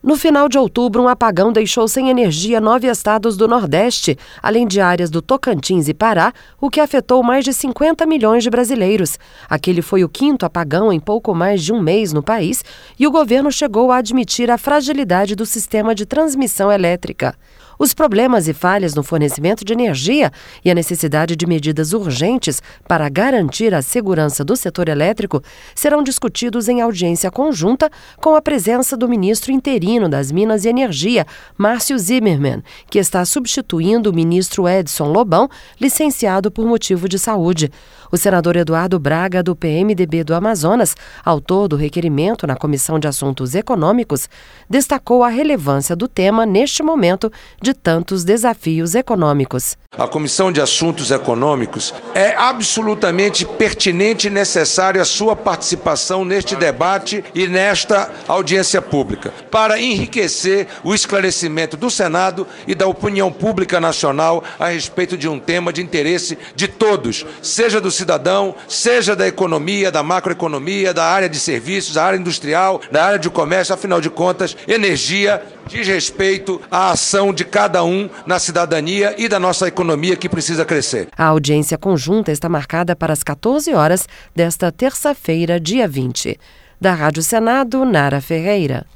No final de outubro, um apagão deixou sem energia 9 estados do Nordeste, além de áreas do Tocantins e Pará, o que afetou mais de 50 milhões de brasileiros. Aquele foi o 5º apagão em pouco mais de um mês no país e o governo chegou a admitir a fragilidade do sistema de transmissão elétrica. Os problemas e falhas no fornecimento de energia e a necessidade de medidas urgentes para garantir a segurança do setor elétrico serão discutidos em audiência conjunta com a presença do ministro interino das Minas e Energia, Márcio Zimmermann, que está substituindo o ministro Edson Lobão, licenciado por motivo de saúde. O senador Eduardo Braga, do PMDB do Amazonas, autor do requerimento na Comissão de Assuntos Econômicos, destacou a relevância do tema neste momento de tantos desafios econômicos. A Comissão de Assuntos Econômicos é absolutamente pertinente e necessária a sua participação neste debate e nesta audiência pública, para enriquecer o esclarecimento do Senado e da opinião pública nacional a respeito de um tema de interesse de todos, seja do cidadão, seja da economia, da macroeconomia, da área de serviços, da área industrial, da área de comércio. Afinal de contas, energia diz respeito à ação de cada um na cidadania e da nossa economia que precisa crescer. A audiência conjunta está marcada para as 14 horas desta terça-feira, dia 20. Da Rádio Senado, Nara Ferreira.